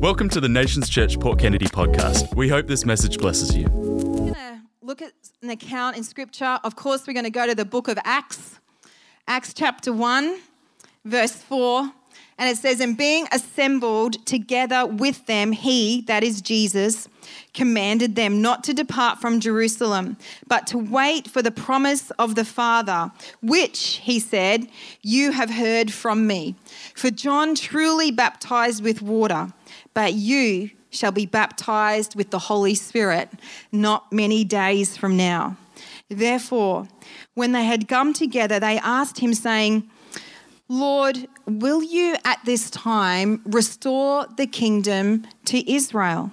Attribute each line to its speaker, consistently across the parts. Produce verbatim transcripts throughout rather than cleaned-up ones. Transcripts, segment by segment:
Speaker 1: Welcome to the Nations Church Port Kennedy podcast. We hope this message blesses you.
Speaker 2: We're going to look at an account in Scripture. Of course, we're going to go to the book of Acts, Acts chapter one, verse four. And it says, "And being assembled together with them, he," that is Jesus, "commanded them not to depart from Jerusalem, but to wait for the promise of the Father, which," he said, "you have heard from me. For John truly baptized with water, but you shall be baptized with the Holy Spirit not many days from now." Therefore, when they had come together, they asked him, saying, "Lord, will you at this time restore the kingdom to Israel?"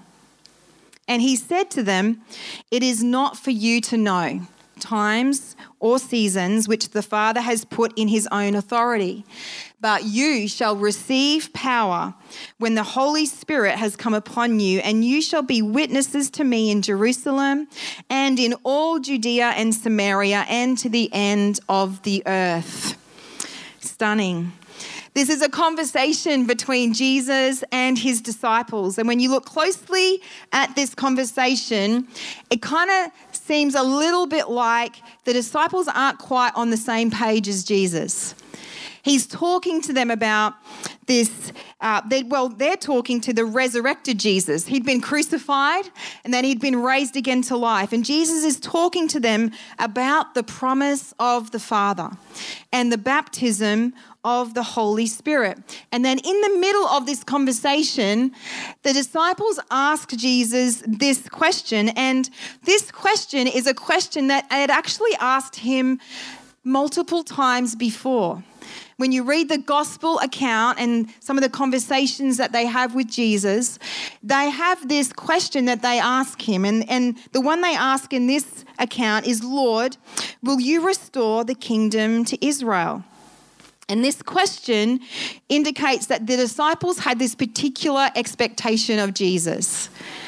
Speaker 2: And he said to them, "It is not for you to know times or seasons which the Father has put in his own authority, but you shall receive power when the Holy Spirit has come upon you, and you shall be witnesses to me in Jerusalem and in all Judea and Samaria and to the end of the earth." Stunning. This is a conversation between Jesus and his disciples. And when you look closely at this conversation, it kind of seems a little bit like the disciples aren't quite on the same page as Jesus. He's talking to them about this, uh, they, well, they're talking to the resurrected Jesus. He'd been crucified and then he'd been raised again to life. And Jesus is talking to them about the promise of the Father and the baptism of the Holy Spirit. And then in the middle of this conversation, the disciples ask Jesus this question. And this question is a question that I had actually asked him multiple times before. When you read the gospel account and some of the conversations that they have with Jesus, they have this question that they ask him. And, and the one they ask in this account is, "Lord, will you restore the kingdom to Israel?" And this question indicates that the disciples had this particular expectation of Jesus,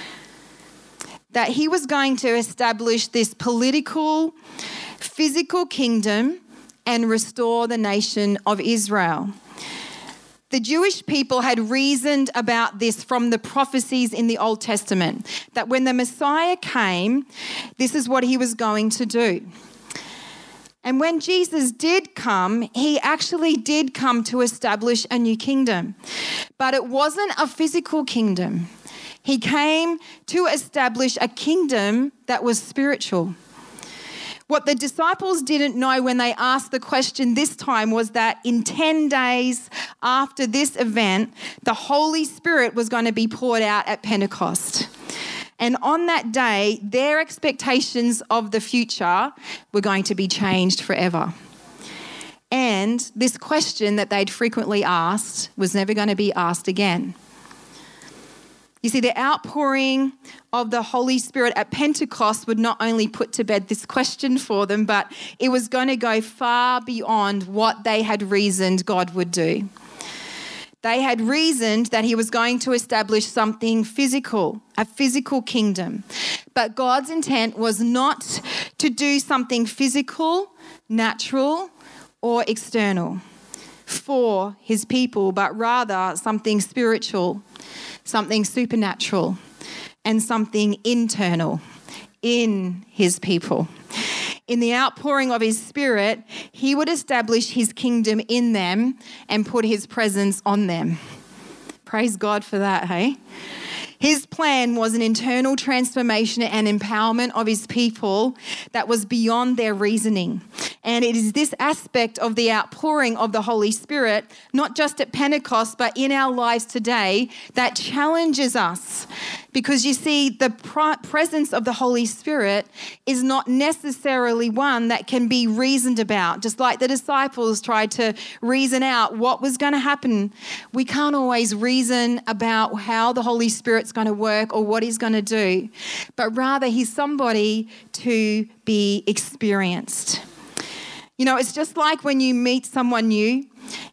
Speaker 2: that he was going to establish this political, physical kingdom and restore the nation of Israel. The Jewish people had reasoned about this from the prophecies in the Old Testament, that when the Messiah came, this is what he was going to do. And when Jesus did come, he actually did come to establish a new kingdom. But it wasn't a physical kingdom. He came to establish a kingdom that was spiritual. What the disciples didn't know when they asked the question this time was that in ten days after this event, the Holy Spirit was going to be poured out at Pentecost. And on that day, their expectations of the future were going to be changed forever. And this question that they'd frequently asked was never going to be asked again. You see, the outpouring of the Holy Spirit at Pentecost would not only put to bed this question for them, but it was going to go far beyond what they had reasoned God would do. They had reasoned that he was going to establish something physical, a physical kingdom. But God's intent was not to do something physical, natural, or external for his people, but rather something spiritual, something supernatural, and something internal in his people. In the outpouring of his Spirit, he would establish his kingdom in them and put his presence on them. Praise God for that, hey? His plan was an internal transformation and empowerment of his people that was beyond their reasoning. And it is this aspect of the outpouring of the Holy Spirit, not just at Pentecost, but in our lives today, that challenges us. Because you see, the presence of the Holy Spirit is not necessarily one that can be reasoned about. Just like the disciples tried to reason out what was going to happen, we can't always reason about how the Holy Spirit's going to work or what he's going to do. But rather, he's somebody to be experienced. You know, it's just like when you meet someone new,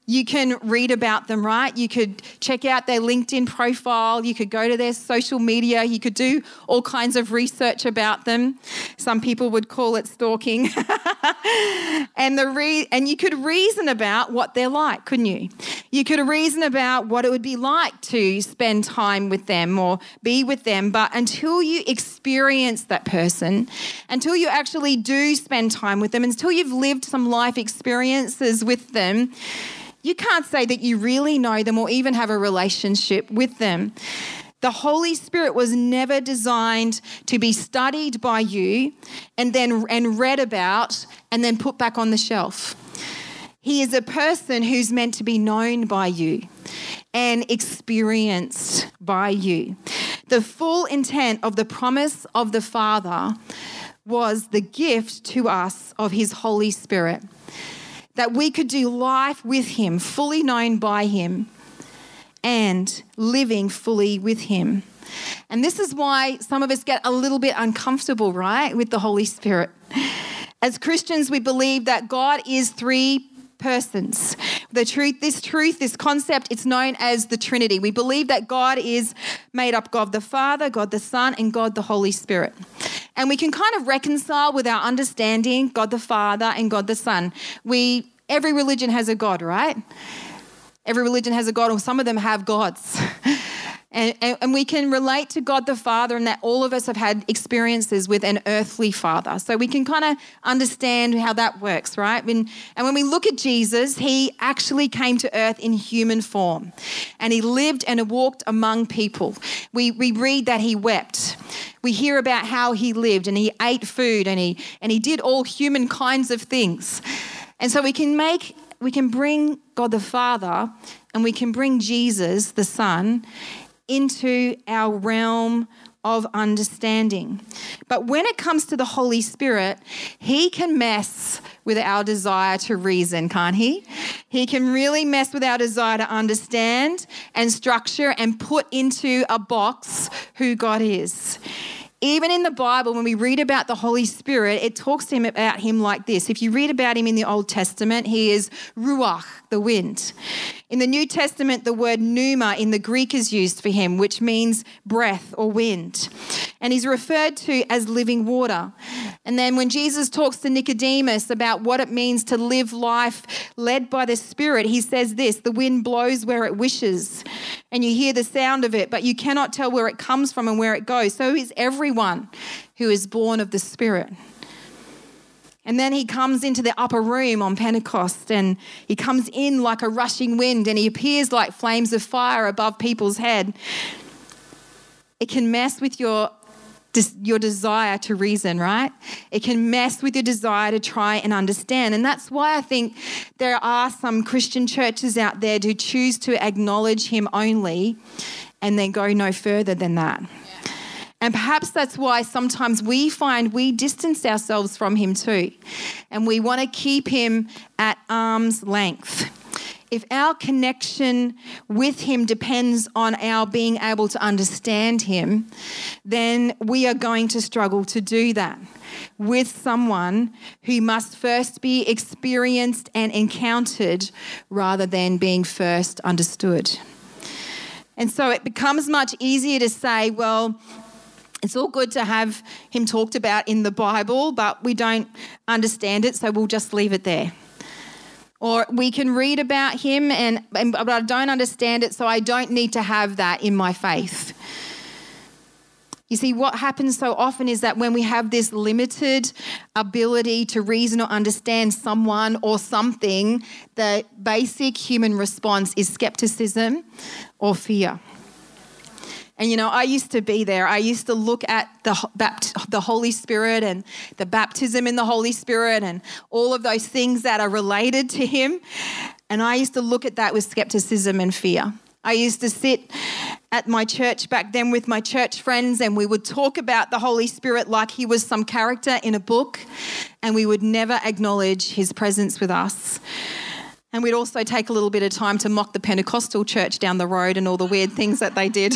Speaker 2: You can read about them, right? You could check out their LinkedIn profile. You could go to their social media. You could do all kinds of research about them. Some people would call it stalking. and the re- and you could reason about what they're like, couldn't you? You could reason about what it would be like to spend time with them or be with them. But until you experience that person, until you actually do spend time with them, until you've lived some life experiences with them, you can't say that you really know them or even have a relationship with them. The Holy Spirit was never designed to be studied by you and then and read about and then put back on the shelf. He is a person who's meant to be known by you and experienced by you. The full intent of the promise of the Father was the gift to us of his Holy Spirit, that we could do life with him, fully known by him, and living fully with him. And this is why some of us get a little bit uncomfortable, right, with the Holy Spirit. As Christians, we believe that God is three persons. The truth, this truth, this concept, it's known as the Trinity. We believe that God is made up of the Father, God the Son, and God the Holy Spirit. And we can kind of reconcile with our understanding God the Father and God the Son. We, every religion has a God, right? Every religion has a God, or some of them have gods. And, and, and we can relate to God the Father, and that all of us have had experiences with an earthly father. So we can kind of understand how that works, right? And, and when we look at Jesus, he actually came to earth in human form, and he lived and walked among people. We, we read that he wept. We hear about how he lived, and he ate food, and he, and he did all human kinds of things. And so we can make, we can bring God the Father, and we can bring Jesus, the Son, into our realm of understanding. But when it comes to the Holy Spirit, he can mess with our desire to reason, can't he? He can really mess with our desire to understand and structure and put into a box who God is. Even in the Bible, when we read about the Holy Spirit, it talks to him about him like this. If you read about him in the Old Testament, he is ruach, the wind. In the New Testament, the word pneuma in the Greek is used for him, which means breath or wind. And he's referred to as living water. And then when Jesus talks to Nicodemus about what it means to live life led by the Spirit, he says this: the wind blows where it wishes, and you hear the sound of it, but you cannot tell where it comes from and where it goes. So is everyone who is born of the Spirit. And then he comes into the upper room on Pentecost, and he comes in like a rushing wind, and he appears like flames of fire above people's head. It can mess with your your desire to reason, right? It can mess with your desire to try and understand. And that's why I think there are some Christian churches out there who choose to acknowledge him only and then go no further than that. Yeah. And perhaps that's why sometimes we find we distance ourselves from him too. And we want to keep him at arm's length. If our connection with him depends on our being able to understand him, then we are going to struggle to do that with someone who must first be experienced and encountered rather than being first understood. And so it becomes much easier to say, well, it's all good to have him talked about in the Bible, but we don't understand it, so we'll just leave it there. Or we can read about him, and, and but I don't understand it, so I don't need to have that in my faith. You see, what happens so often is that when we have this limited ability to reason or understand someone or something, the basic human response is skepticism or fear. And, you know, I used to be there. I used to look at the the Holy Spirit and the baptism in the Holy Spirit and all of those things that are related to him. And I used to look at that with skepticism and fear. I used to sit at my church back then with my church friends, and we would talk about the Holy Spirit like he was some character in a book, and we would never acknowledge his presence with us. And we'd also take a little bit of time to mock the Pentecostal church down the road and all the weird things that they did.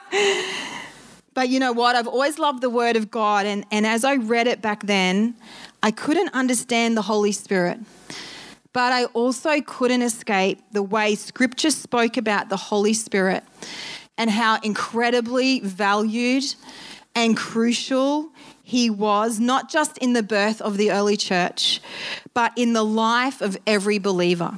Speaker 2: But you know what? I've always loved the Word of God. And, and as I read it back then, I couldn't understand the Holy Spirit. but I also couldn't escape the way Scripture spoke about the Holy Spirit and how incredibly valued and crucial he was, not just in the birth of the early church, but in the life of every believer.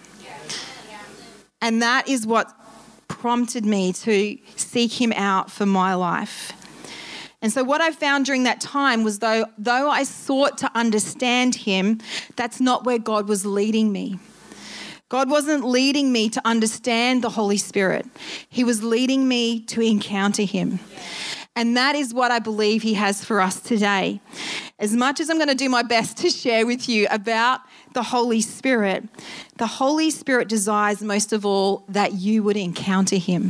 Speaker 2: And that is what prompted me to seek him out for my life. And so what I found during that time was though, though I sought to understand him, that's not where God was leading me. God wasn't leading me to understand the Holy Spirit. He was leading me to encounter him. And that is what I believe he has for us today. As much as I'm going to do my best to share with you about the Holy Spirit, the Holy Spirit desires most of all that you would encounter him.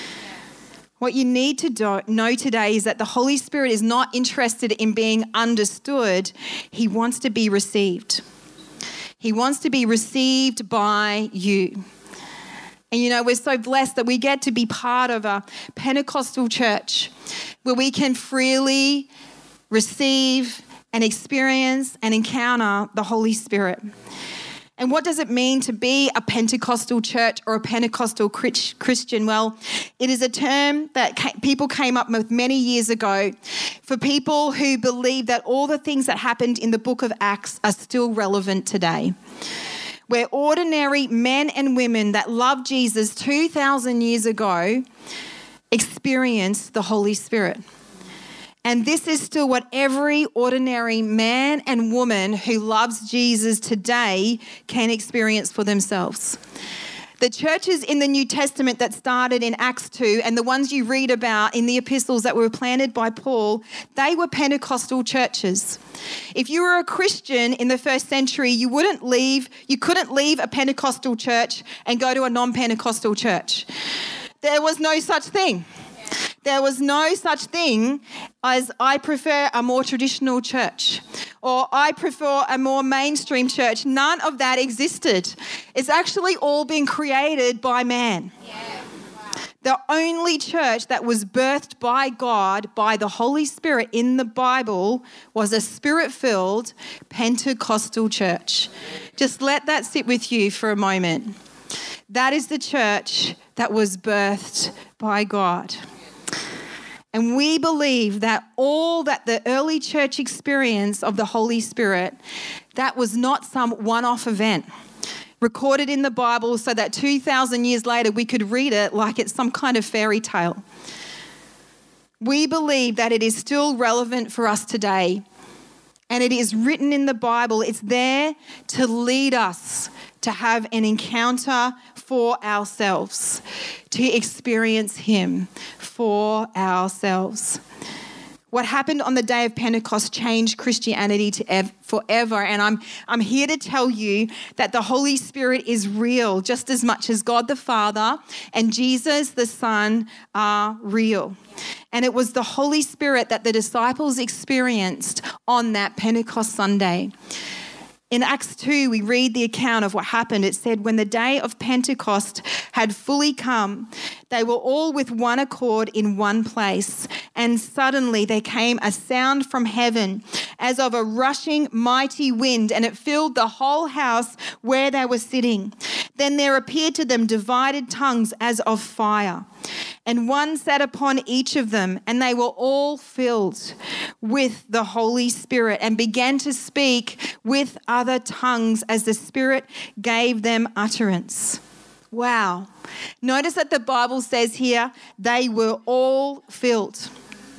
Speaker 2: What you need to do, know today is that the Holy Spirit is not interested in being understood. He wants to be received. He wants to be received by you. And you know, we're so blessed that we get to be part of a Pentecostal church where we can freely receive and experience and encounter the Holy Spirit. And what does it mean to be a Pentecostal church or a Pentecostal Christian? Well, it is a term that people came up with many years ago for people who believe that all the things that happened in the book of Acts are still relevant today. Where ordinary men and women that loved Jesus two thousand years ago experienced the Holy Spirit. And this is still what every ordinary man and woman who loves Jesus today can experience for themselves. The churches in the New Testament that started in Acts two and the ones you read about in the epistles that were planted by Paul, they were Pentecostal churches. If you were a Christian in the first century, you wouldn't leave, you couldn't leave a Pentecostal church and go to a non-Pentecostal church. There was no such thing. There was no such thing as I prefer a more traditional church or I prefer a more mainstream church. None of that existed. It's actually all been created by man. Yeah. Wow. The only church that was birthed by God, by the Holy Spirit in the Bible, was a spirit-filled Pentecostal church. Just let that sit with you for a moment. That is the church that was birthed by God. And we believe that all that the early church experienced of the Holy Spirit, that was not some one-off event recorded in the Bible so that two thousand years later we could read it like it's some kind of fairy tale. We believe that it is still relevant for us today. And it is written in the Bible. It's there to lead us to have an encounter for ourselves, to experience him for ourselves. What happened on the day of Pentecost changed Christianity to ev- forever. And I'm, I'm here to tell you that the Holy Spirit is real just as much as God the Father and Jesus the Son are real. And it was the Holy Spirit that the disciples experienced on that Pentecost Sunday. In Acts two, we read the account of what happened. It said, when the day of Pentecost had fully come, they were all with one accord in one place. And suddenly there came a sound from heaven as of a rushing mighty wind, and it filled the whole house where they were sitting. Then there appeared to them divided tongues as of fire. And one sat upon each of them, and they were all filled with the Holy Spirit and began to speak with other tongues as the Spirit gave them utterance. Wow. Notice that the Bible says here, they were all filled.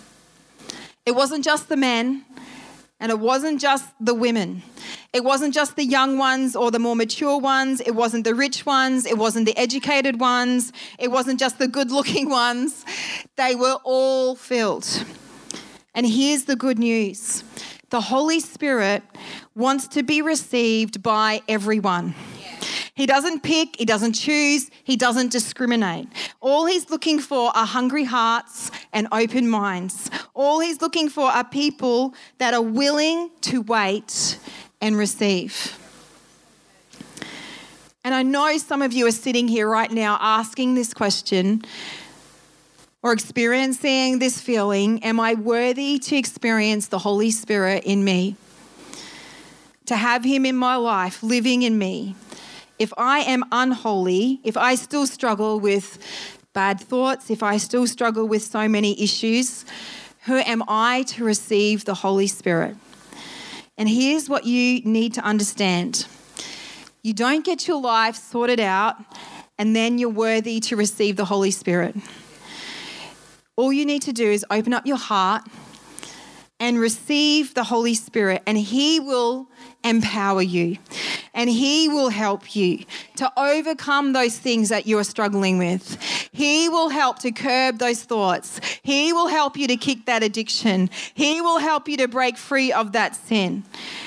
Speaker 2: It wasn't just the men, and it wasn't just the women. It wasn't just the young ones or the more mature ones. It wasn't the rich ones. It wasn't the educated ones. It wasn't just the good-looking ones. They were all filled. And here's the good news. The Holy Spirit wants to be received by everyone. He doesn't pick, he doesn't choose, he doesn't discriminate. All he's looking for are hungry hearts and open minds. All he's looking for are people that are willing to wait and receive. And I know some of you are sitting here right now asking this question or experiencing this feeling, am I worthy to experience the Holy Spirit in me? To have him in my life, living in me? if I am unholy, if I still struggle with bad thoughts, if I still struggle with so many issues, who am I to receive the Holy Spirit? And here's what you need to understand. You don't get your life sorted out and then you're worthy to receive the Holy Spirit. All you need to do is open up your heart and receive the Holy Spirit, and he will empower you and he will help you to overcome those things that you are struggling with. He will help to curb those thoughts. He will help you to kick that addiction. He will help you to break free of that sin.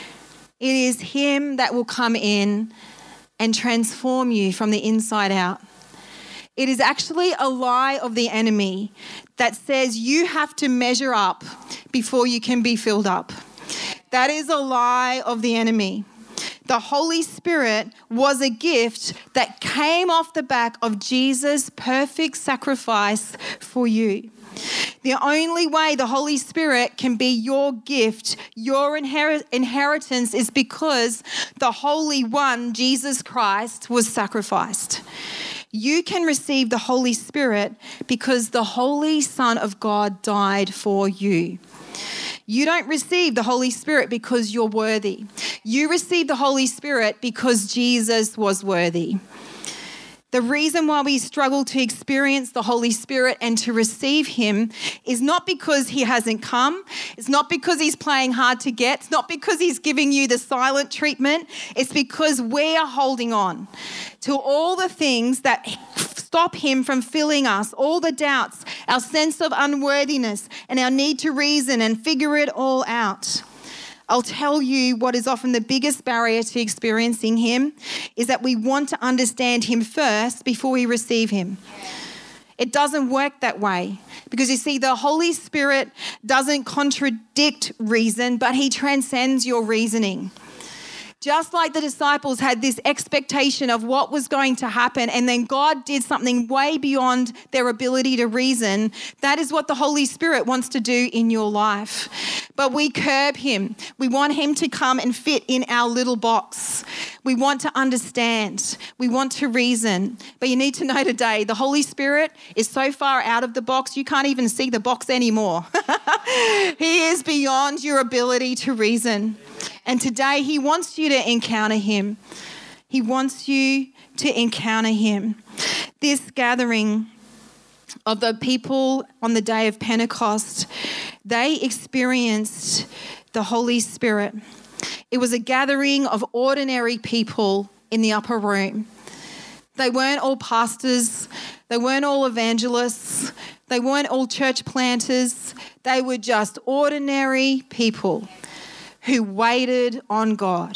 Speaker 2: It is him that will come in and transform you from the inside out. It is actually a lie of the enemy that says you have to measure up before you can be filled up. That is a lie of the enemy. The Holy Spirit was a gift that came off the back of Jesus' perfect sacrifice for you. The only way the Holy Spirit can be your gift, your inher- inheritance, is because the Holy One, Jesus Christ, was sacrificed. You can receive the Holy Spirit because the Holy Son of God died for you. You don't receive the Holy Spirit because you're worthy. You receive the Holy Spirit because Jesus was worthy. The reason why we struggle to experience the Holy Spirit and to receive him is not because he hasn't come. It's not because he's playing hard to get. It's not because he's giving you the silent treatment. It's because we are holding on to all the things that stop him from filling us, all the doubts, our sense of unworthiness, and our need to reason and figure it all out. I'll tell you what is often the biggest barrier to experiencing him is that we want to understand him first before we receive him. It doesn't work that way because you see, the Holy Spirit doesn't contradict reason, but he transcends your reasoning. Just like the disciples had this expectation of what was going to happen, and then God did something way beyond their ability to reason, that is what the Holy Spirit wants to do in your life. But we curb him. We want him to come and fit in our little box. We want to understand. We want to reason. But you need to know today, the Holy Spirit is so far out of the box, you can't even see the box anymore. He is beyond your ability to reason. And today he wants you to encounter him. He wants you to encounter him. This gathering of the people on the day of Pentecost, they experienced the Holy Spirit. It was a gathering of ordinary people in the upper room. They weren't all pastors. They weren't all evangelists. They weren't all church planters. They were just ordinary people who waited on God.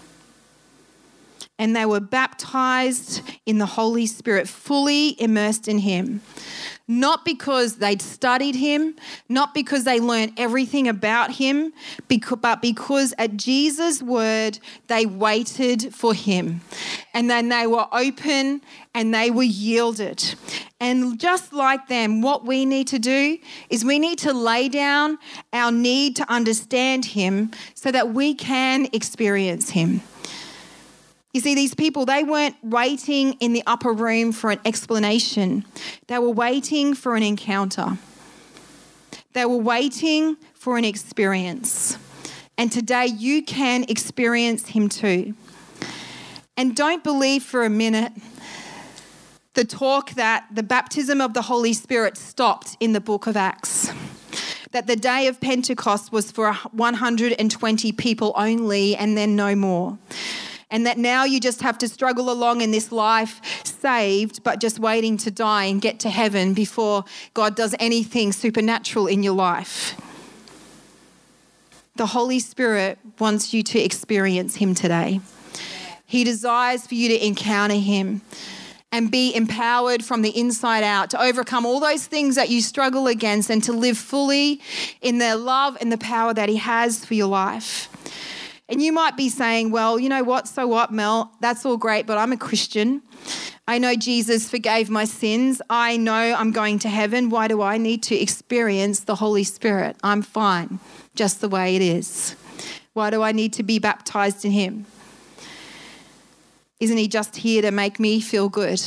Speaker 2: And they were baptized in the Holy Spirit, fully immersed in him. Not because they'd studied him, not because they learned everything about him, but because at Jesus' word, they waited for him. And then they were open and they were yielded. And just like them, what we need to do is we need to lay down our need to understand him so that we can experience him. You see, these people, they weren't waiting in the upper room for an explanation. They were waiting for an encounter. They were waiting for an experience. And today you can experience him too. And don't believe for a minute the talk that the baptism of the Holy Spirit stopped in the book of Acts. That the day of Pentecost was for one hundred twenty people only and then no more. And that now you just have to struggle along in this life saved, but just waiting to die and get to heaven before God does anything supernatural in your life. The Holy Spirit wants you to experience him today. He desires for you to encounter him and be empowered from the inside out to overcome all those things that you struggle against and to live fully in the love and the power that he has for your life. And you might be saying, well, you know what, so what, Mel? That's all great, but I'm a Christian. I know Jesus forgave my sins. I know I'm going to heaven. Why do I need to experience the Holy Spirit? I'm fine, just the way it is. Why do I need to be baptized in him? isn't he just here to make me feel good?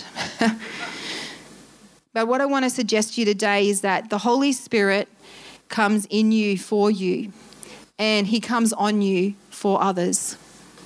Speaker 2: But what I want to suggest to you today is that the Holy Spirit comes in you for you, and he comes on you for others.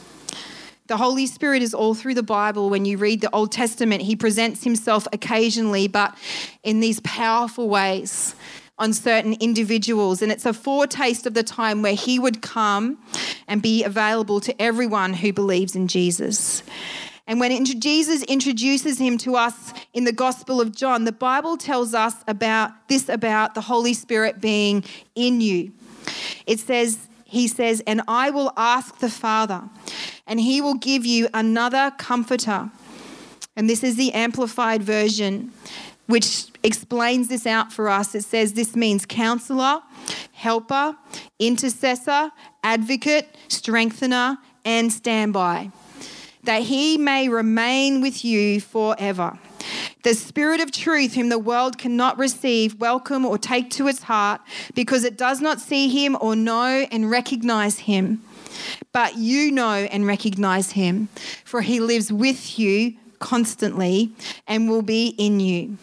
Speaker 2: The Holy Spirit is all through the Bible. When you read the Old Testament, he presents himself occasionally, but in these powerful ways on certain individuals. And it's a foretaste of the time where he would come and be available to everyone who believes in Jesus. And when Jesus introduces him to us in the Gospel of John, the Bible tells us about this about the Holy Spirit being in you. It says, he says, and I will ask the Father, and he will give you another comforter. And this is the amplified version, which explains this out for us. It says this means counselor, helper, intercessor, advocate, strengthener, and standby, that he may remain with you forever. The Spirit of truth, whom the world cannot receive, welcome, or take to its heart, because it does not see him or know and recognize him. But you know and recognize him, for he lives with you constantly and will be in you.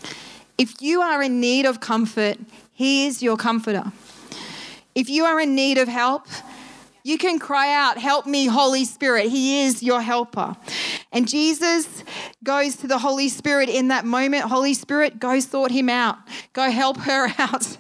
Speaker 2: If you are in need of comfort, he is your comforter. If you are in need of help, you can cry out, help me, Holy Spirit. He is your helper. And Jesus goes to the Holy Spirit in that moment. Holy Spirit, go sort him out. Go help her out.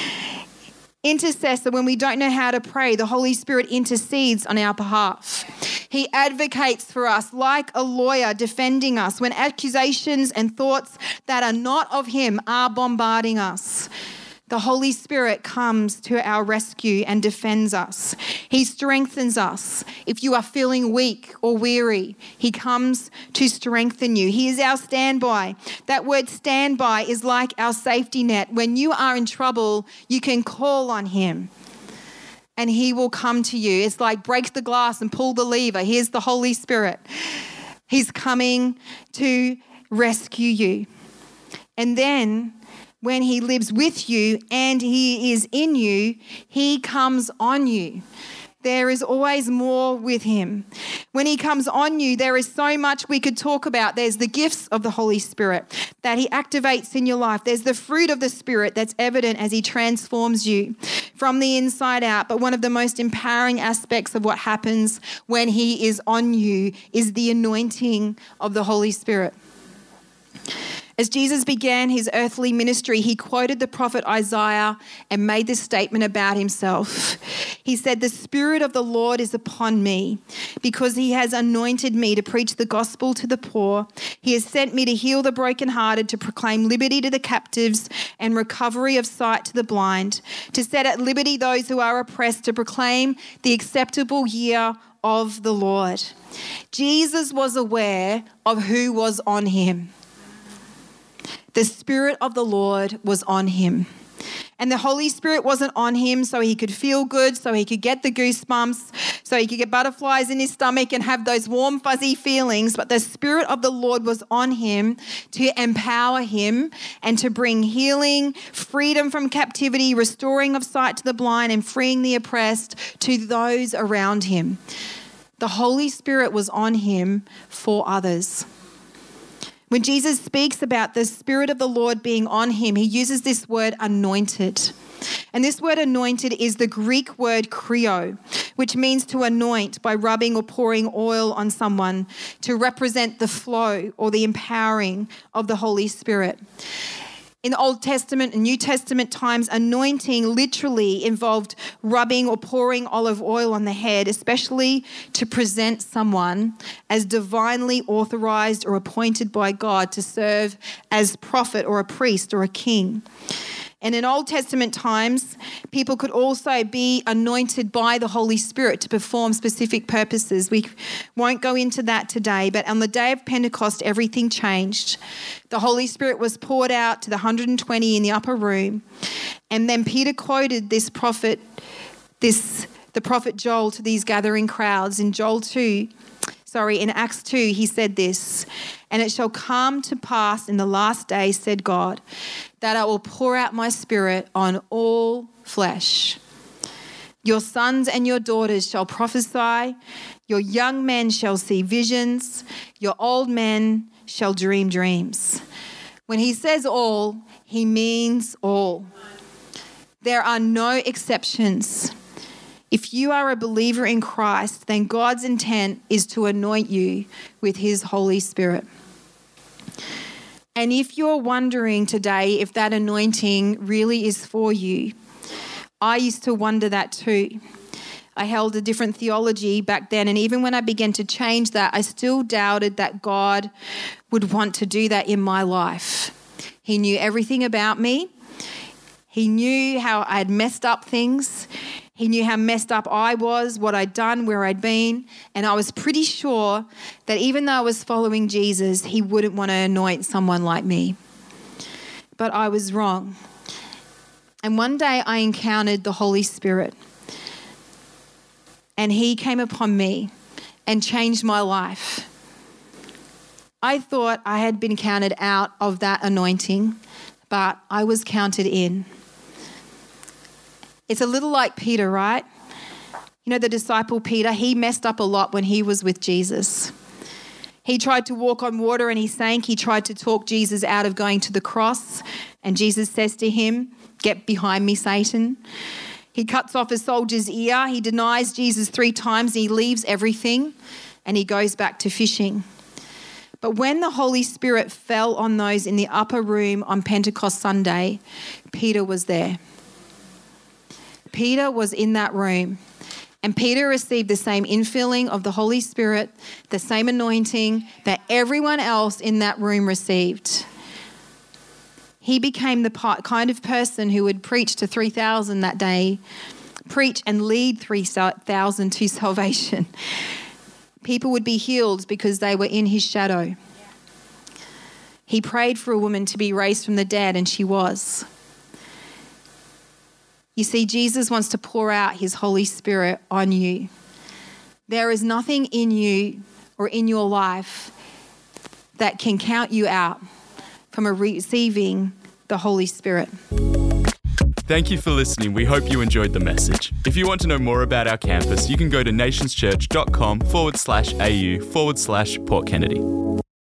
Speaker 2: Intercessor, when we don't know how to pray, the Holy Spirit intercedes on our behalf. He advocates for us like a lawyer defending us when accusations and thoughts that are not of him are bombarding us. The Holy Spirit comes to our rescue and defends us. He strengthens us. If you are feeling weak or weary, he comes to strengthen you. He is our standby. That word standby is like our safety net. When you are in trouble, you can call on him and he will come to you. It's like break the glass and pull the lever. Here's the Holy Spirit. He's coming to rescue you. And then when he lives with you and he is in you, he comes on you. There is always more with him. When he comes on you, there is so much we could talk about. There's the gifts of the Holy Spirit that he activates in your life. There's the fruit of the Spirit that's evident as he transforms you from the inside out. But one of the most empowering aspects of what happens when he is on you is the anointing of the Holy Spirit. As Jesus began his earthly ministry, he quoted the prophet Isaiah and made this statement about himself. He said, "The Spirit of the Lord is upon me, because he has anointed me to preach the gospel to the poor. He has sent me to heal the brokenhearted, to proclaim liberty to the captives and recovery of sight to the blind, to set at liberty those who are oppressed, to proclaim the acceptable year of the Lord." Jesus was aware of who was on him. The Spirit of the Lord was on him. And the Holy Spirit wasn't on him so he could feel good, so he could get the goosebumps, so he could get butterflies in his stomach and have those warm, fuzzy feelings. But the Spirit of the Lord was on him to empower him and to bring healing, freedom from captivity, restoring of sight to the blind, and freeing the oppressed to those around him. The Holy Spirit was on him for others. When Jesus speaks about the Spirit of the Lord being on him, he uses this word anointed. And this word anointed is the Greek word kryo, which means to anoint by rubbing or pouring oil on someone to represent the flow or the empowering of the Holy Spirit. In the Old Testament and New Testament times, anointing literally involved rubbing or pouring olive oil on the head, especially to present someone as divinely authorized or appointed by God to serve as prophet or a priest or a king. And in Old Testament times, people could also be anointed by the Holy Spirit to perform specific purposes. We won't go into that today, but on the day of Pentecost, everything changed. The Holy Spirit was poured out to the one hundred twenty in the upper room. And then Peter quoted this prophet, this the prophet Joel to these gathering crowds. In Joel two, sorry, in Acts two, he said this, "And it shall come to pass in the last days, said God, that I will pour out my Spirit on all flesh." Your sons and your daughters shall prophesy. Your young men shall see visions. Your old men shall dream dreams. When he says all, he means all. There are no exceptions. If you are a believer in Christ, then God's intent is to anoint you with his Holy Spirit. And if you're wondering today if that anointing really is for you, I used to wonder that too. I held a different theology back then, and even when I began to change that, I still doubted that God would want to do that in my life. He knew everything about me. He knew how I had messed up things. He knew how messed up I was, what I'd done, where I'd been, and I was pretty sure that even though I was following Jesus, he wouldn't want to anoint someone like me. But I was wrong. And one day I encountered the Holy Spirit, and he came upon me and changed my life. I thought I had been counted out of that anointing, but I was counted in. It's a little like Peter, right? You know, the disciple Peter, he messed up a lot when he was with Jesus. He tried to walk on water and he sank. He tried to talk Jesus out of going to the cross, and Jesus says to him, "Get behind me, Satan." He cuts off a soldier's ear. He denies Jesus three times. He leaves everything and he goes back to fishing. But when the Holy Spirit fell on those in the upper room on Pentecost Sunday, Peter was there. Peter was in that room, and Peter received the same infilling of the Holy Spirit, the same anointing that everyone else in that room received. He became the kind of person who would preach to three thousand that day, preach and lead three thousand to salvation. People would be healed because they were in his shadow. He prayed for a woman to be raised from the dead, and she was. You see, Jesus wants to pour out his Holy Spirit on you. There is nothing in you or in your life that can count you out from receiving the Holy Spirit.
Speaker 1: Thank you for listening. We hope you enjoyed the message. If you want to know more about our campus, you can go to nationschurch.com forward slash AU forward slash Port Kennedy.